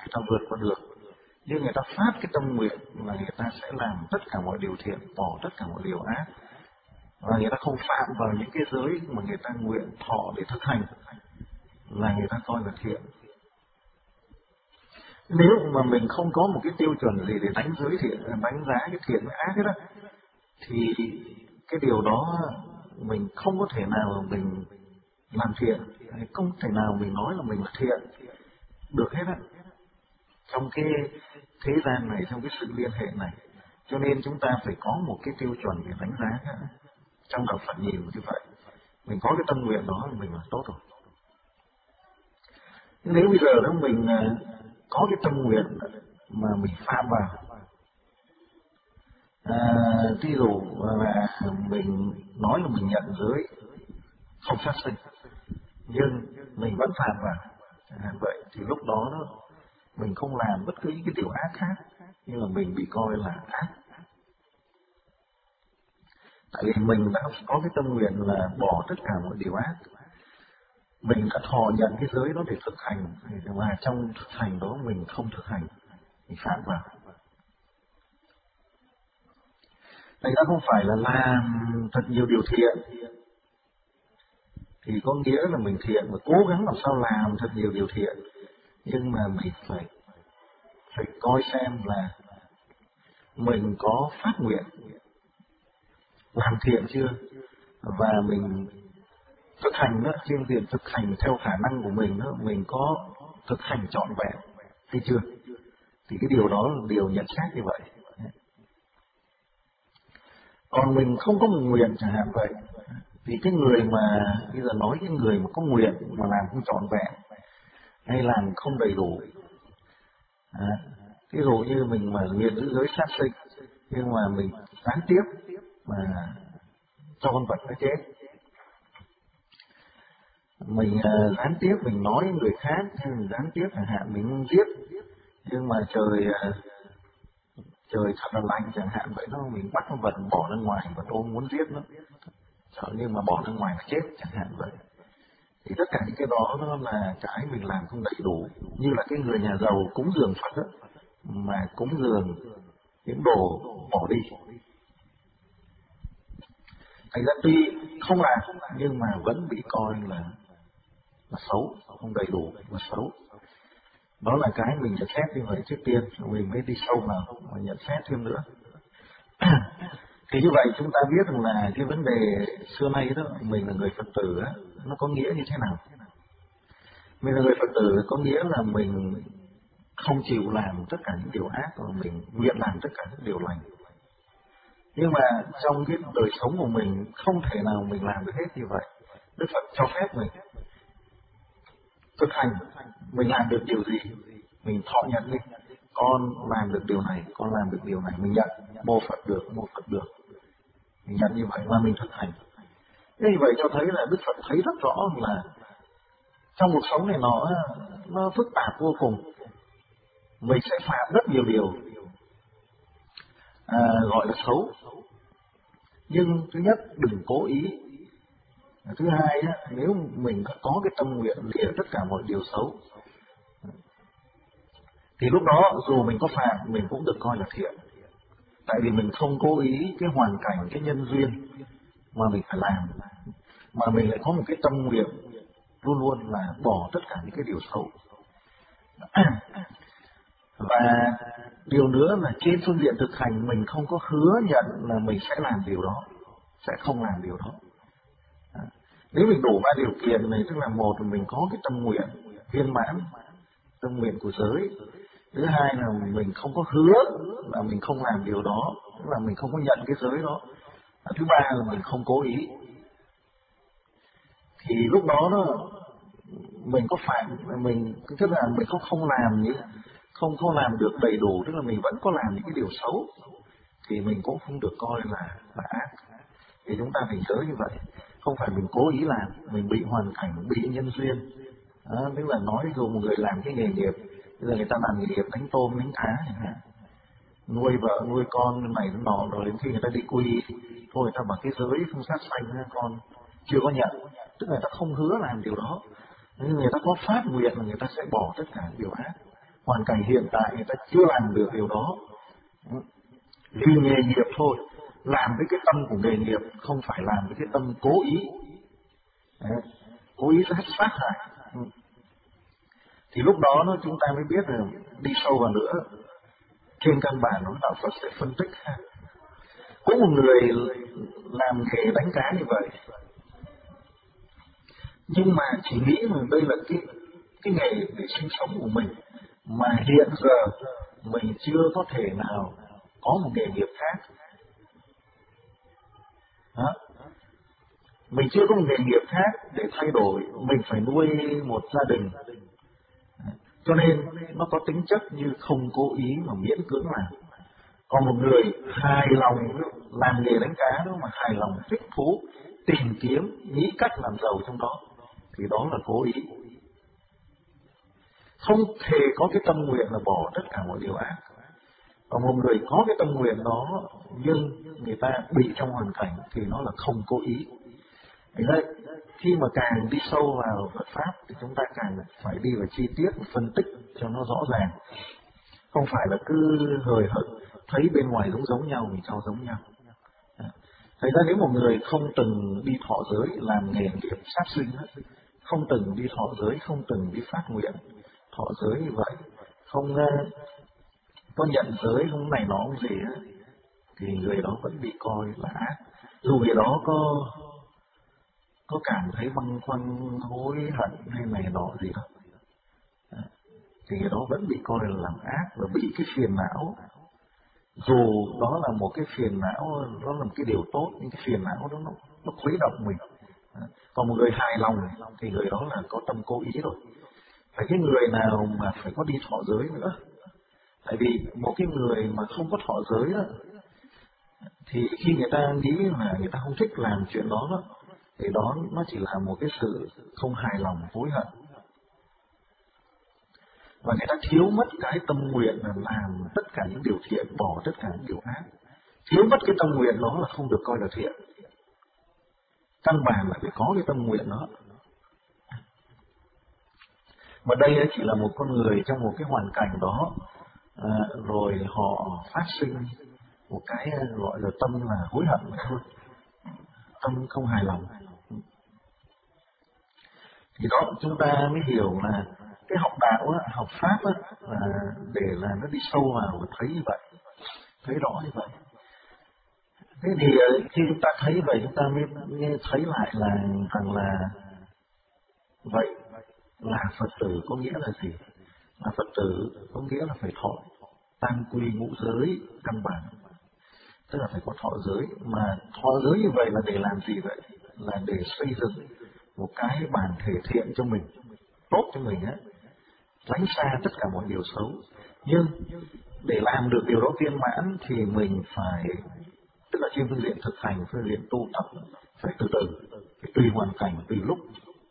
ta vượt qua được. Nhưng người ta phát cái tâm nguyện là người ta sẽ làm tất cả mọi điều thiện, bỏ tất cả mọi điều ác. Và người ta không phạm vào những cái giới mà người ta nguyện thọ để thực hành, là người ta coi là thiện. Nếu mà mình không có một cái tiêu chuẩn gì để đánh giá cái thiện với ác ấy đó, thì cái điều đó mình không có thể nào mình làm thiện, không thể nào mình nói là mình là thiện được hết á. Trong cái thế gian này, trong cái sự liên hệ này, cho nên chúng ta phải có một cái tiêu chuẩn để đánh giá. Trong đạo Phật nhìn như vậy, mình có cái tâm nguyện đó thì mình là tốt rồi. Nếu bây giờ đó mình có cái tâm nguyện mà mình phạm vào, ví dụ là mình nói là mình nhận giới không sát sinh, nhưng mình vẫn phạm vào, vậy thì lúc đó mình không làm bất cứ những cái điều ác khác, nhưng mà mình bị coi là ác. Tại vì mình đã có cái tâm nguyện là bỏ tất cả mọi điều ác. Mình đã thọ nhận cái giới đó để thực hành, và trong thực hành đó mình không thực hành, mình phạm vào. Thành ra không phải là làm thật nhiều điều thiện thì có nghĩa là mình thiện, mà cố gắng làm sao làm thật nhiều điều thiện. Nhưng mà mình phải coi xem là mình có phát nguyện làm thiện chưa, và mình thực hành đó, trên việc thực hành theo khả năng của mình đó, mình có thực hành trọn vẹn hay chưa, thì cái điều đó là điều nhận xét như vậy. Còn mình không có một nguyện chẳng hạn vậy, thì cái người mà bây giờ nói cái người mà có nguyện mà làm không trọn vẹn hay làm không đầy đủ, ví dụ như mình mà nguyện giữ giới sát sinh nhưng mà mình gián tiếp mà cho con vật nó chết, mình gián tiếp mình nói với người khác, hay mình gián tiếp chẳng hạn mình giết, nhưng mà trời thật là lạnh chẳng hạn vậy, mình bắt con vật bỏ ra ngoài và tôi muốn giết nó, sợ nhưng mà bỏ ra ngoài nó chết chẳng hạn vậy. Thì tất cả những cái đó nó là cái mình làm không đầy đủ, như là cái người nhà giàu cúng dường Phật đó, mà cúng dường những đồ bỏ đi. Thành ra tuy không làm nhưng mà vẫn bị coi là xấu, không đầy đủ và xấu. Đó là cái mình nhận xét như vậy trước tiên, mình mới đi sâu vào và nhận xét thêm nữa. Thì như vậy chúng ta biết rằng là cái vấn đề xưa nay đó, mình là người Phật tử đó, nó có nghĩa như thế nào? Mình là người Phật tử có nghĩa là mình không chịu làm tất cả những điều ác, và mình nguyện làm tất cả những điều lành. Nhưng mà trong cái đời sống của mình không thể nào mình làm được hết như vậy. Đức Phật cho phép mình thực hành, mình làm được điều gì, mình thọ nhận đi. Con làm được điều này, con làm được điều này, mình nhận, mô Phật được. Mình nhận như vậy và mình thực hành. Thế như vậy cho thấy là Đức Phật thấy rất rõ là trong cuộc sống này nó phức tạp vô cùng. Mình sẽ phạm rất nhiều điều gọi là xấu. Nhưng thứ nhất, đừng cố ý. Thứ hai, nếu mình có cái tâm nguyện lìa tất cả mọi điều xấu, thì lúc đó dù mình có phạm, mình cũng được coi là thiện. Tại vì mình không cố ý cái hoàn cảnh, cái nhân duyên mà mình phải làm, mà mình lại có một cái tâm nguyện luôn luôn là bỏ tất cả những cái điều xấu. Và điều nữa là trên phương diện thực hành mình không có hứa nhận là mình sẽ làm điều đó, sẽ không làm điều đó. Nếu mình đủ ba điều kiện này, tức là một là mình có cái tâm nguyện viên mãn, tâm nguyện của giới. Thứ hai là mình không có hứa là mình không làm điều đó, tức là mình không có nhận cái giới đó. Thứ ba là mình không cố ý. Thì lúc đó mình có phạm, mình tức là mình không làm những không làm được đầy đủ, tức là mình vẫn có làm những cái điều xấu, thì mình cũng không được coi là ác. Thì chúng ta phải nhớ như vậy, không phải mình cố ý làm, mình bị hoàn cảnh, bị nhân duyên. Tức là nói dù một người làm cái nghề nghiệp, bây giờ người ta làm nghề nghiệp đánh tôm, đánh cá chẳng hạn, nuôi vợ, nuôi con này nọ, rồi đến khi người ta đi quy, thôi người ta bảo cái giới không sát sanh, con chưa có nhận, tức là người ta không hứa làm điều đó, nhưng người ta có phát nguyện là người ta sẽ bỏ tất cả điều ác, hoàn cảnh hiện tại người ta chưa làm được điều đó. Vì nghề nghiệp thôi, làm với cái tâm của nghề nghiệp, không phải làm với cái tâm cố ý. Đấy, cố ý sát hại. Thì lúc đó chúng ta mới biết là đi sâu vào nữa. Trên căn bản đạo Phật sẽ phân tích. Có một người làm nghề đánh cá như vậy, nhưng mà chỉ nghĩ là đây là cái nghề để sinh sống của mình, mà hiện giờ mình chưa có thể nào có một nghề nghiệp khác. Đó. Mình chưa có một nghề nghiệp khác để thay đổi, mình phải nuôi một gia đình. Cho nên nó có tính chất như không cố ý mà miễn cưỡng làm. Còn một người hài lòng làm nghề đánh cá đó, mà hài lòng thích thú, tìm kiếm, nghĩ cách làm giàu trong đó, thì đó là cố ý. Không thể có cái tâm nguyện là bỏ tất cả mọi điều ác. Còn một người có cái tâm nguyện đó nhưng người ta bị trong hoàn cảnh thì nó là không cố ý. Thế đấy, khi mà càng đi sâu vào Phật Pháp thì chúng ta càng phải đi vào chi tiết, phân tích cho nó rõ ràng. Không phải là cứ hời hợt, thấy bên ngoài giống nhau mình cho giống nhau. Thật ra nếu một người không từng đi thọ giới, làm nghề nghiệp sát sinh, không từng đi thọ giới, không từng đi phát nguyện thọ giới như vậy, không có nhận giới, không này nọ gì thì người đó vẫn bị coi là ác. Dù người đó có cảm thấy băn khoăn, hối hận hay này nọ gì đó, thì người đó vẫn bị coi là làm ác và bị cái phiền não. Dù đó là một cái phiền não, đó là một cái điều tốt, nhưng cái phiền não đó nó khuấy động mình. Còn một người hài lòng thì người đó là có tâm cố ý rồi. Phải cái người nào mà phải có đi thọ giới nữa. Tại vì một cái người mà không có thọ giới đó, thì khi người ta nghĩ là người ta không thích làm chuyện đó, thì đó nó chỉ là một cái sự không hài lòng, hối hận. Và người ta thiếu mất cái tâm nguyện là làm tất cả những điều thiện, bỏ tất cả những điều ác. Thiếu mất cái tâm nguyện đó là không được coi là thiện. Căn bản là phải có cái tâm nguyện đó. Và đây chỉ là một con người trong một cái hoàn cảnh đó, rồi họ phát sinh một cái gọi là tâm là hối hận thôi, tâm không hài lòng. Thì đó chúng ta mới hiểu là cái học đạo, học Pháp là để là nó đi sâu vào và thấy như vậy, thấy rõ như vậy. Thế thì khi chúng ta thấy vậy, chúng ta mới thấy lại là rằng là vậy là Phật tử có nghĩa là gì? Là Phật tử có nghĩa là phải thọ tam quy ngũ giới căn bản, tức là phải có thọ giới. Mà thọ giới như vậy là để làm gì vậy? Là để xây dựng một cái bản thể thiện cho mình, tốt cho mình tránh xa tất cả mọi điều xấu. Nhưng để làm được điều đó viên mãn thì mình phải, tức là trên phương diện thực hành, phương diện tu tập, phải từ từ, phải tùy hoàn cảnh, tùy lúc.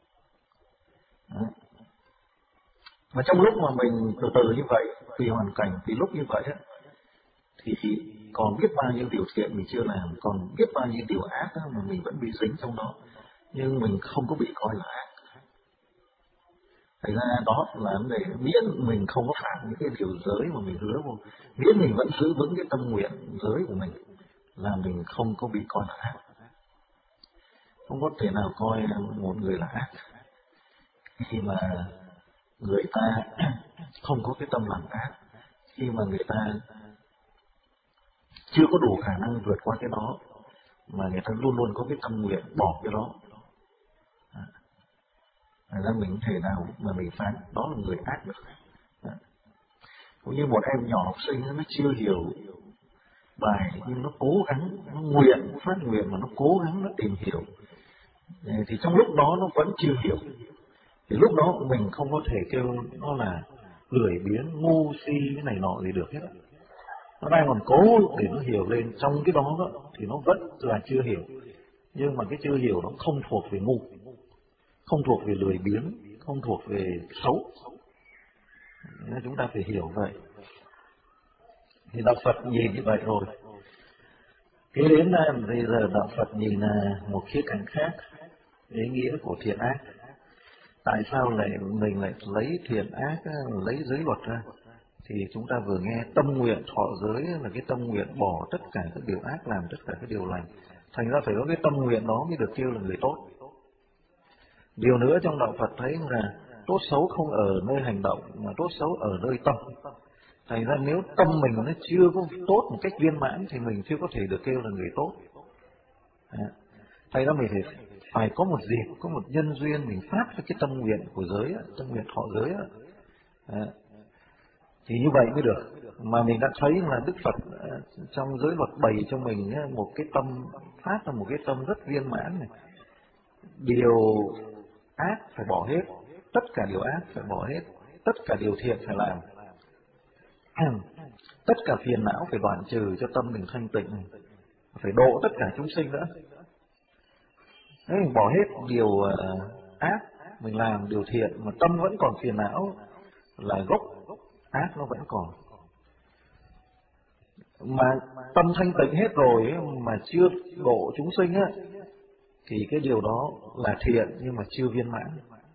Và trong lúc mà mình từ từ như vậy, tùy hoàn cảnh, tùy lúc như vậy thì còn biết bao nhiêu điều thiện mình chưa làm, còn biết bao nhiêu điều ác mà mình vẫn bị dính trong đó, nhưng mình không có bị coi là ác. Thành ra đó là vấn đề, miễn mình không có phạm những cái điều giới mà mình hứa vô, miễn mình vẫn giữ vững cái tâm nguyện giới của mình, là mình không có bị coi là ác. Không có thể nào coi một người là ác khi mà người ta không có cái tâm làm ác, khi mà người ta chưa có đủ khả năng vượt qua cái đó, mà người ta luôn luôn có cái tâm nguyện bỏ cái đó. Thành ra mình không thể nào mà mình phán đó là người ác được. Cũng như một em nhỏ học sinh nó chưa hiểu bài, nhưng nó cố gắng, nó nguyện, nó phát nguyện mà nó cố gắng, nó tìm hiểu, thì trong lúc đó nó vẫn chưa hiểu, thì lúc đó mình không có thể kêu nó là lười biếng, ngu si cái này nọ gì được hết. Nó đang còn cố để nó hiểu lên, trong cái đó thì nó vẫn là chưa hiểu. Nhưng mà cái chưa hiểu nó không thuộc về ngu, không thuộc về lười biếng, không thuộc về xấu. Nên chúng ta phải hiểu vậy. Thì đạo Phật nhìn như vậy rồi. Kế đến bây giờ đạo Phật nhìn là một khía cạnh khác, ý nghĩa của thiện ác. Tại sao mình lại lấy thiện ác, lấy giới luật ra? thì chúng ta vừa nghe tâm nguyện thọ giới là cái tâm nguyện bỏ tất cả các điều ác, làm tất cả các điều lành. Thành ra phải có cái tâm nguyện đó mới được kêu là người tốt. Điều nữa trong đạo Phật thấy là tốt xấu không ở nơi hành động mà tốt xấu ở nơi tâm. Thành ra nếu tâm mình nó chưa có tốt một cách viên mãn thì mình chưa có thể được kêu là người tốt. Thành ra mình phải có một dịp, có một nhân duyên mình phát cái tâm nguyện của giới, tâm nguyện thọ giới. Thì như vậy mới được. Mà mình đã thấy là Đức Phật trong giới luật bày cho mình một cái tâm, phát ra một cái tâm rất viên mãn này. Điều ác phải bỏ hết, tất cả điều ác phải bỏ hết, tất cả điều thiện phải làm. Tất cả phiền não phải đoạn trừ cho tâm mình thanh tịnh, phải độ tất cả chúng sinh nữa. Nếu mình bỏ hết điều ác, mình làm điều thiện mà tâm vẫn còn phiền não là gốc ác nó vẫn còn. Mà tâm thanh tịnh hết rồi mà chưa độ chúng sinh thì cái điều đó là thiện nhưng mà chưa viên mãn.